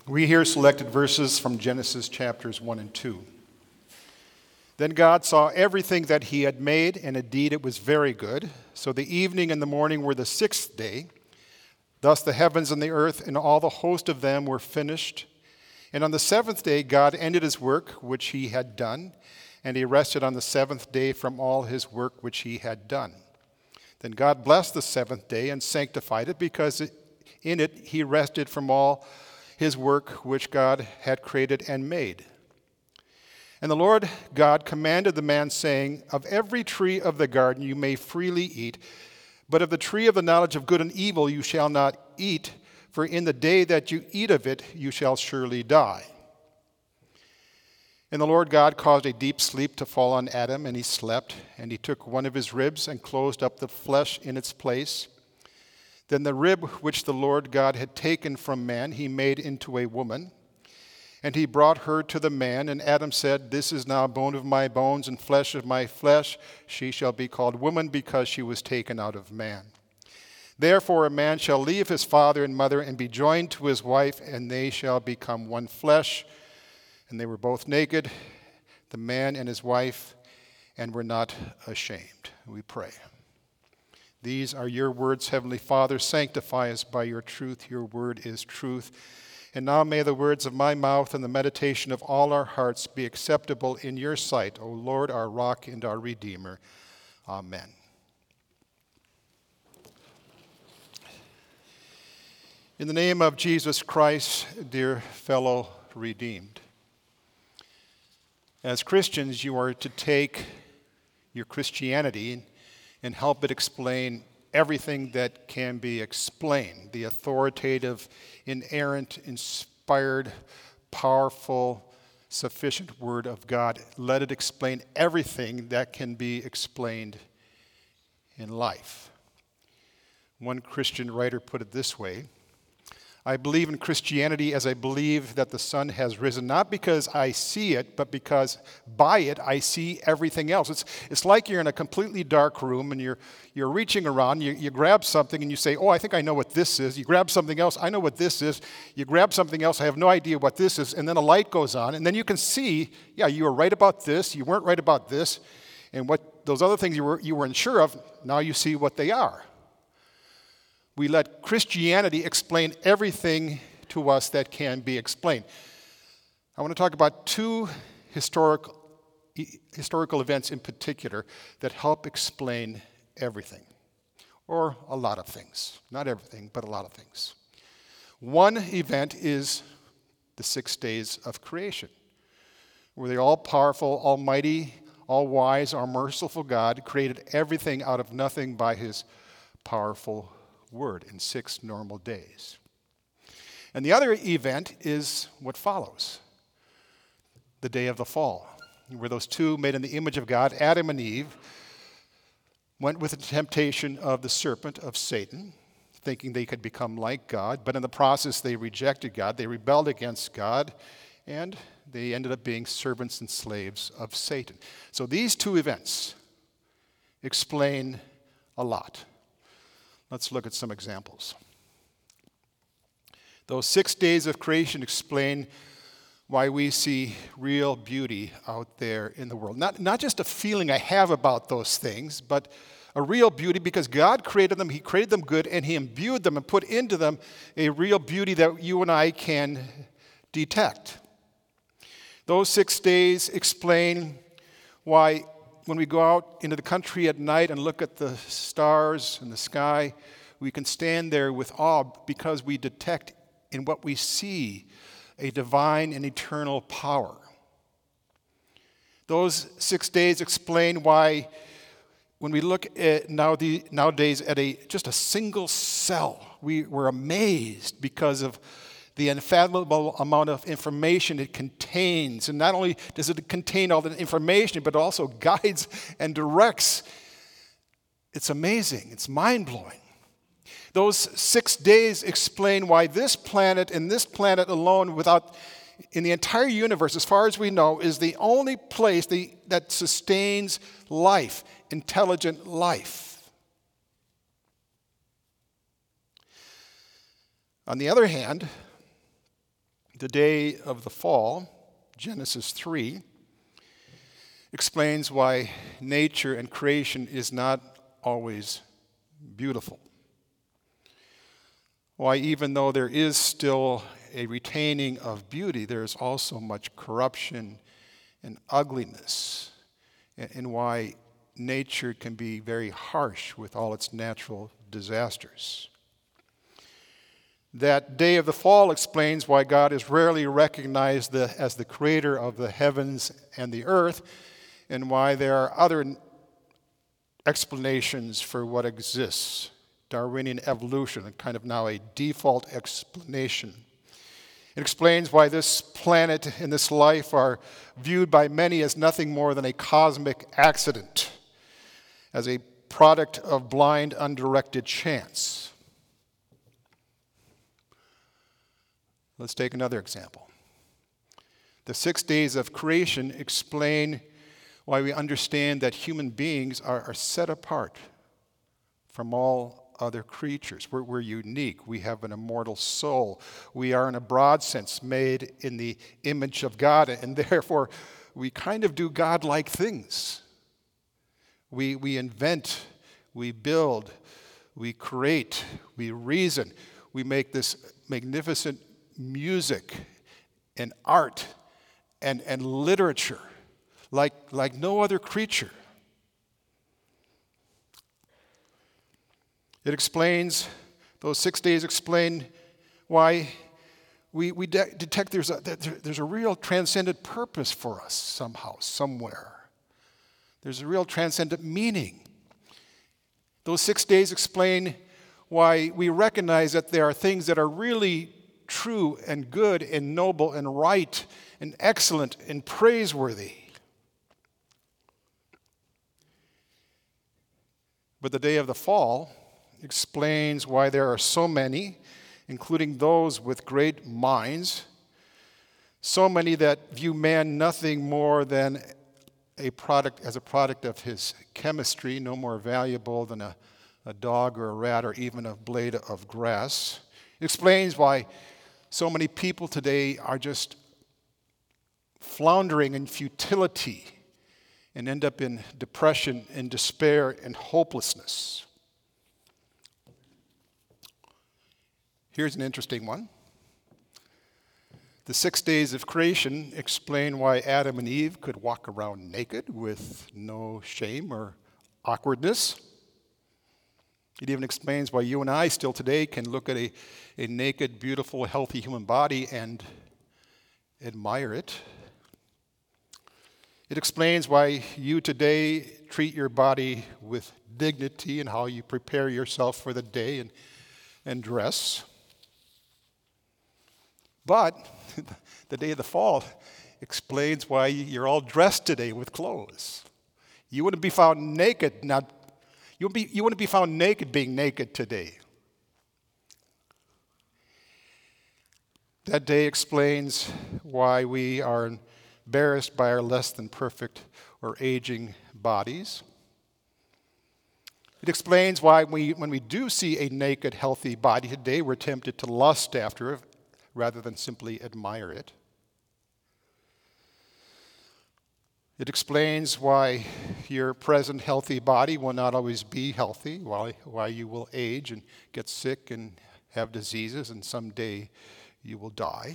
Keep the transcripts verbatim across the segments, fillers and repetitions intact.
We hear selected verses from Genesis chapters one and two. Then God saw everything that he had made, and indeed it was very good. So the evening and the morning were the sixth day. Thus the heavens and the earth and all the host of them were finished. And on the seventh day God ended his work which he had done, and he rested on the seventh day from all his work which he had done. Then God blessed the seventh day and sanctified it, because in it he rested from all his work which God had created and made. And the Lord God commanded the man, saying, Of every tree of the garden you may freely eat, but of the tree of the knowledge of good and evil you shall not eat, for in the day that you eat of it you shall surely die. And the Lord God caused a deep sleep to fall on Adam, and he slept, and he took one of his ribs and closed up the flesh in its place. Then the rib which the Lord God had taken from man he made into a woman, and he brought her to the man. And Adam said, This is now bone of my bones and flesh of my flesh. She shall be called woman, because she was taken out of man. Therefore a man shall leave his father and mother and be joined to his wife, and they shall become one flesh. And they were both naked, the man and his wife, and were not ashamed. We pray. These are your words, Heavenly Father. Sanctify us by your truth. Your word is truth. And now may the words of my mouth and the meditation of all our hearts be acceptable in your sight, O Lord, our rock and our Redeemer. Amen. In the name of Jesus Christ, dear fellow redeemed, as Christians, you are to take your Christianity and help it explain everything that can be explained. The authoritative, inerrant, inspired, powerful, sufficient Word of God. Let it explain everything that can be explained in life. One Christian writer put it this way: I believe in Christianity as I believe that the sun has risen, not because I see it, but because by it I see everything else. It's, it's like you're in a completely dark room and you're, you're reaching around, you, you grab something and you say, oh, I think I know what this is. You grab something else, I know what this is. You grab something else, I have no idea what this is. And then a light goes on, and then you can see, yeah, you were right about this, you weren't right about this. And what those other things you, were, you weren't sure of, now you see what they are. We let Christianity explain everything to us that can be explained. I want to talk about two historical, historical events in particular that help explain everything, or a lot of things. Not everything, but a lot of things. One event is the six days of creation, where the all-powerful, almighty, all-wise, all-merciful God created everything out of nothing by his powerful word in six normal days. And the other event is what follows, the day of the fall, where those two made in the image of God, Adam and Eve, went with the temptation of the serpent, of Satan, thinking they could become like God, but in the process they rejected God, they rebelled against God, and they ended up being servants and slaves of Satan. So these two events explain a lot. Let's look at some examples. Those six days of creation explain why we see real beauty out there in the world. Not, not just a feeling I have about those things, but a real beauty because God created them, he created them good, and he imbued them and put into them a real beauty that you and I can detect. Those six days explain why when we go out into the country at night and look at the stars and the sky, we can stand there with awe because we detect in what we see a divine and eternal power. Those six days explain why when we look at now the, nowadays at a just a single cell, we, we're amazed because of the unfathomable amount of information it contains. And not only does it contain all the information, but also guides and directs. It's amazing. It's mind-blowing. Those six days explain why this planet and this planet alone, without in the entire universe, as far as we know, is the only place the, that sustains life, intelligent life. On the other hand, The day of the fall, Genesis three, explains why nature and creation is not always beautiful. Why even though there is still a retaining of beauty, there is also much corruption and ugliness, and why nature can be very harsh with all its natural disasters. That day of the fall explains why God is rarely recognized the, as the creator of the heavens and the earth, and why there are other explanations for what exists. Darwinian evolution, kind of now a default explanation. It explains why this planet and this life are viewed by many as nothing more than a cosmic accident, as a product of blind, undirected chance. Let's take another example. The six days of creation explain why we understand that human beings are, are set apart from all other creatures. We're, we're unique. We have an immortal soul. We are, in a broad sense, made in the image of God, and therefore we kind of do God-like things. We, we invent, we build, we create, we reason. We make this magnificent music and art and, and literature like, like no other creature. It explains, those six days explain why we, we de- detect there's a, there's a real transcendent purpose for us somehow, somewhere. There's a real transcendent meaning. Those six days explain why we recognize that there are things that are really true and good and noble and right and excellent and praiseworthy. But the day of the fall explains why there are so many, including those with great minds, so many that view man nothing more than a product as a product of his chemistry, no more valuable than a, a dog or a rat or even a blade of grass. It explains why so many people today are just floundering in futility and end up in depression and despair and hopelessness. Here's an interesting one. The six days of creation explain why Adam and Eve could walk around naked with no shame or awkwardness. It even explains why you and I still today can look at a, a naked, beautiful, healthy human body and admire it. It explains why you today treat your body with dignity and how you prepare yourself for the day and, and dress. But the day of the fall explains why you're all dressed today with clothes. You wouldn't be found naked, not you wouldn't be, you wouldn't be found naked being naked today. That day explains why we are embarrassed by our less than perfect or aging bodies. It explains why we, when we do see a naked, healthy body today, we're tempted to lust after it rather than simply admire it. It explains why your present healthy body will not always be healthy, why, why you will age and get sick and have diseases, and someday you will die.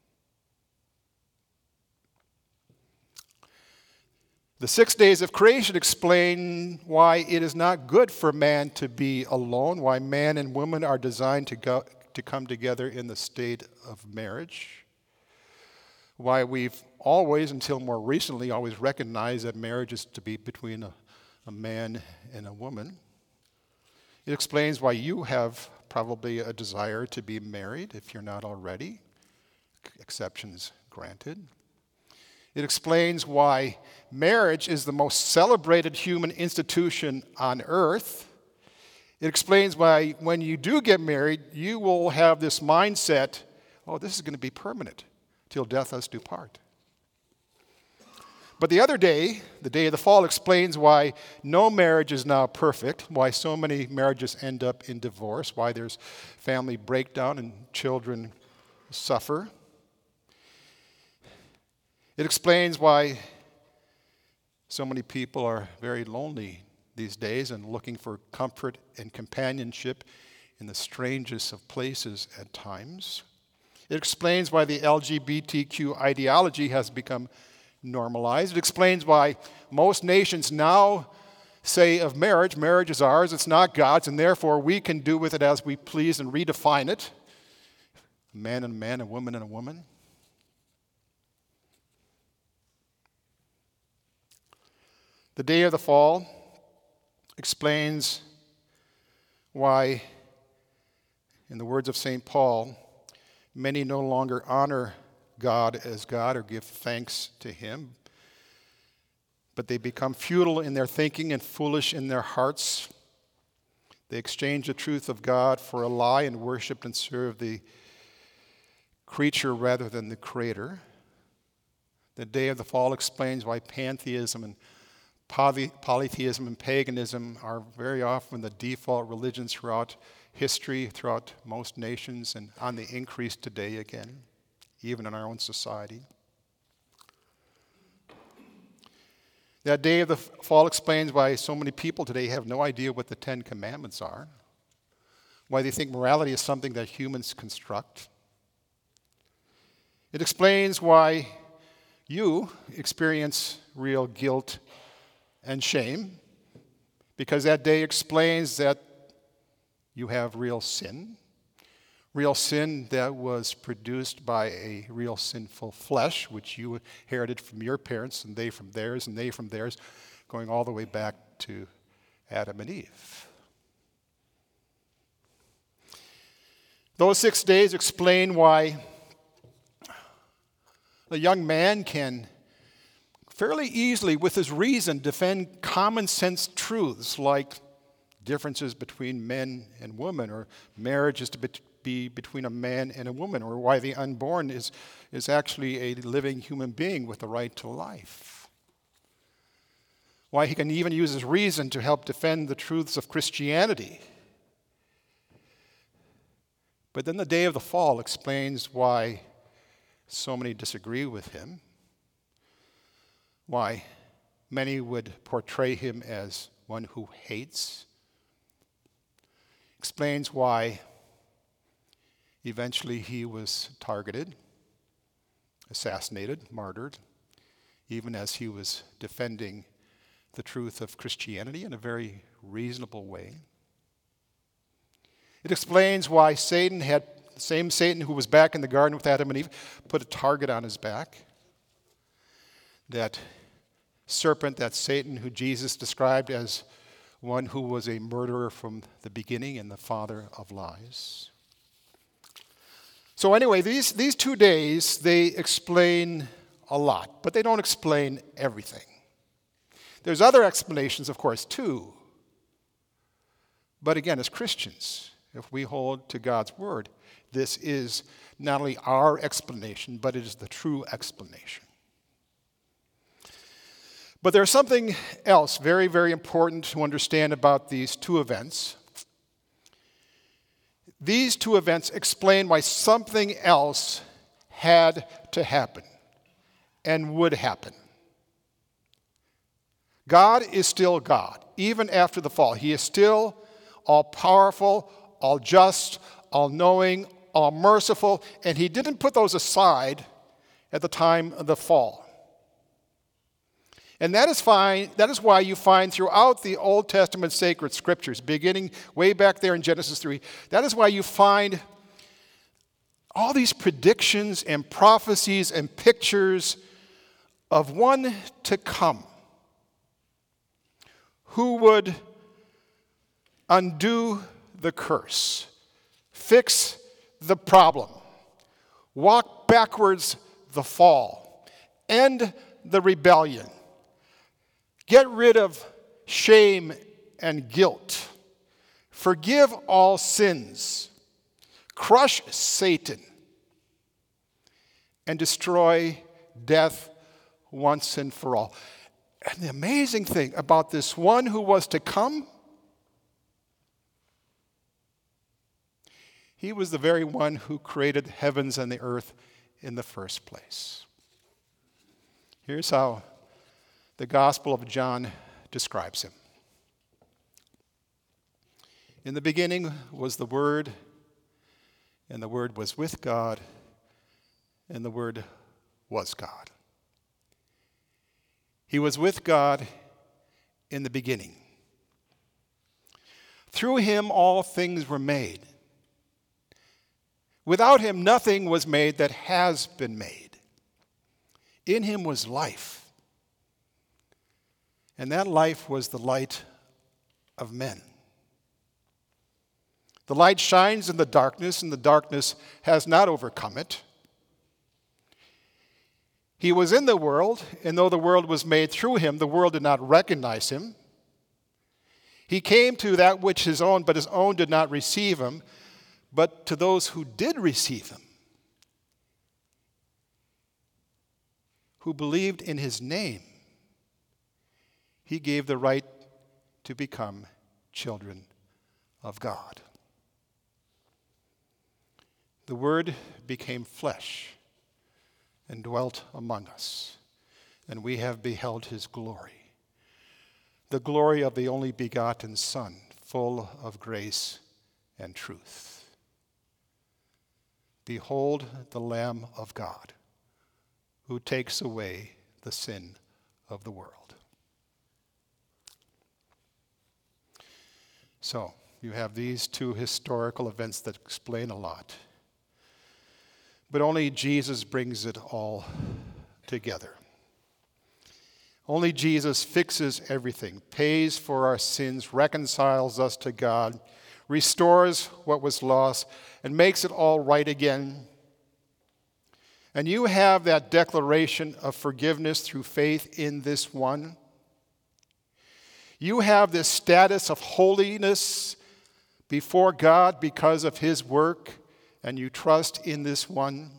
The six days of creation explain why it is not good for man to be alone, why man and woman are designed to go, to come together in the state of marriage, why we've always, until more recently, always recognized that marriage is to be between a, a man and a woman. It explains why you have probably a desire to be married if you're not already, exceptions granted. It explains why marriage is the most celebrated human institution on earth. It explains why when you do get married, you will have this mindset, oh, this is going to be permanent till death us do part. But the other day, the day of the fall, explains why no marriage is now perfect, why so many marriages end up in divorce, why there's family breakdown and children suffer. It explains why so many people are very lonely these days and looking for comfort and companionship in the strangest of places at times. It explains why the L G B T Q ideology has become normalized. It explains why most nations now say of marriage, marriage is ours, it's not God's, and therefore we can do with it as we please and redefine it. A man and a man, a woman and a woman. The day of the fall explains why, in the words of Saint Paul, many no longer honor God as God or give thanks to him, but they become futile in their thinking and foolish in their hearts. They exchange the truth of God for a lie and worship and serve the creature rather than the creator. The day of the fall explains why pantheism and poly- polytheism and paganism are very often the default religions throughout history, throughout most nations, and on the increase today again, even in our own society. That day of the fall explains why so many people today have no idea what the Ten Commandments are, why they think morality is something that humans construct. It explains why you experience real guilt and shame, because that day explains that you have real sin, real sin that was produced by a real sinful flesh, which you inherited from your parents, and they from theirs, and they from theirs, going all the way back to Adam and Eve. Those six days explain why a young man can fairly easily, with his reason, defend common sense truths like differences between men and women, or marriage is to be between a man and a woman, or why the unborn is, is actually a living human being with the right to life. Why he can even use his reason to help defend the truths of Christianity. But then the day of the fall explains why so many disagree with him, why many would portray him as one who hates, explains why eventually he was targeted, assassinated, martyred, even as he was defending the truth of Christianity in a very reasonable way. It explains why Satan had, the same Satan who was back in the garden with Adam and Eve, put a target on his back. That serpent, that Satan who Jesus described as one who was a murderer from the beginning and the father of lies. So anyway, these, these two days, they explain a lot, but they don't explain everything. There's other explanations, of course, too. But again, as Christians, if we hold to God's word, this is not only our explanation, but it is the true explanation. But there's something else very, very important to understand about these two events. These two events explain why something else had to happen and would happen. God is still God, even after the fall. He is still all-powerful, all-just, all-knowing, all-merciful, and he didn't put those aside at the time of the fall. And that is fine. That is why you find throughout the Old Testament sacred scriptures, beginning way back there in Genesis three, that is why you find all these predictions and prophecies and pictures of one to come who would undo the curse, fix the problem, walk backwards the fall, end the rebellion, get rid of shame and guilt, forgive all sins, crush Satan, and destroy death once and for all. And the amazing thing about this one who was to come, he was the very one who created heavens and the earth in the first place. Here's how the Gospel of John describes him. In the beginning was the Word, and the Word was with God, and the Word was God. He was with God in the beginning. Through him all things were made. Without him nothing was made that has been made. In him was life, and that life was the light of men. The light shines in the darkness, and the darkness has not overcome it. He was in the world, and though the world was made through him, the world did not recognize him. He came to that which his own, but his own did not receive him. But to those who did receive him, who believed in his name, he gave the right to become children of God. The Word became flesh and dwelt among us, and we have beheld his glory, the glory of the only begotten Son, full of grace and truth. Behold the Lamb of God, who takes away the sin of the world. So, you have these two historical events that explain a lot. But only Jesus brings it all together. Only Jesus fixes everything, pays for our sins, reconciles us to God, restores what was lost, and makes it all right again. And you have that declaration of forgiveness through faith in this one. You have this status of holiness before God because of his work, and you trust in this one.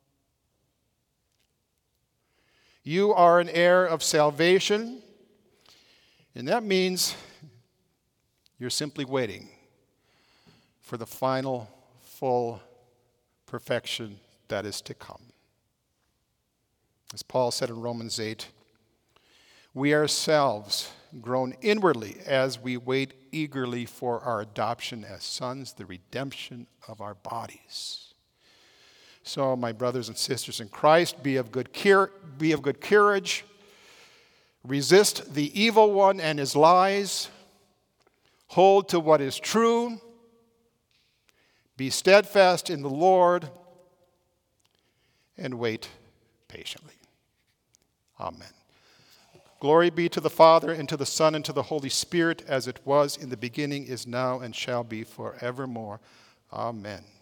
You are an heir of salvation, and that means you're simply waiting for the final, full perfection that is to come. As Paul said in Romans eight, we ourselves groan inwardly as we wait eagerly for our adoption as sons, the redemption of our bodies. So, my brothers and sisters in Christ, be of good cur- be of good courage. Resist the evil one and his lies. Hold to what is true. Be steadfast in the Lord, and wait patiently. Amen. Glory be to the Father, and to the Son, and to the Holy Spirit, as it was in the beginning, is now, and shall be forevermore. Amen.